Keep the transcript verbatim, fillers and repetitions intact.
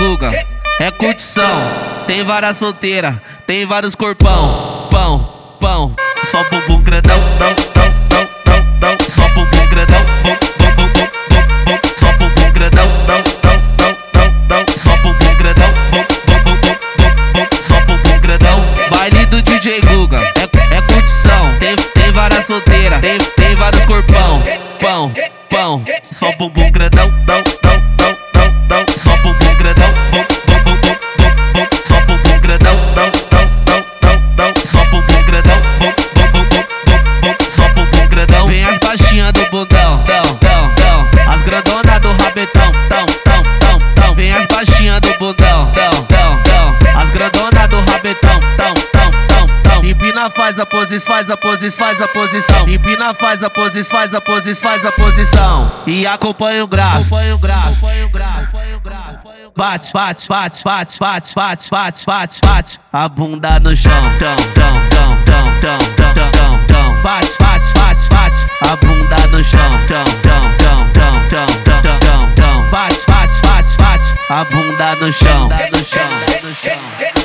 Guga, é curtição. Tem várias solteiras, tem vários corpão. Pão, pão, só bumbum grandão, não, não, não, não, não. Só bumbum grandão, bum, bum, bum, bum, bum, bum. Só bumbum grandão, não, não, não, não, não. Só bumbum grandão, bum, bum, bum, bum, bum, bum. Só bumbum grandão. Baile do D J Guga, é, é curtição. Tem, tem várias solteiras, tem, tem vários corpão. Pão, pão, só bumbum grandão, não, não, não, não, não. Só bumbum grandão, bum, bum, bum, bum, bum, bum. Só bumbum grandão, não, não, não, não, não. Só bumbum grandão, bum, bum, bum, bum, bum, bum. Só bumbum grandão. Vem as baixinhas do bundão, tão, tão, tão. As grandonas do rabetão, tão, tão, tão, tão. Vem as baixinhas do bundão, tão, tão, tão. As grandonas do rabetão, tão, tão, tão, tão. Empina, faz a posição, faz a posição, faz a posição. Empina, faz a posição, faz a posição, faz a posição. E acompanha o grave, acompanha o grave, acompanha o grave, acompanha o grave. Bate, bate, bate, bate, bate, bate, bate, bate, bate. A bunda no chão, tão, tão, tão, tão, tão, tão, tão, tão. Bate, bate, bate, bate. A bunda no chão, tão, tão, tão, tão, tão, tão, tão, tão. Bate, bate, bate, bate. A bunda no chão, no chão, no chão.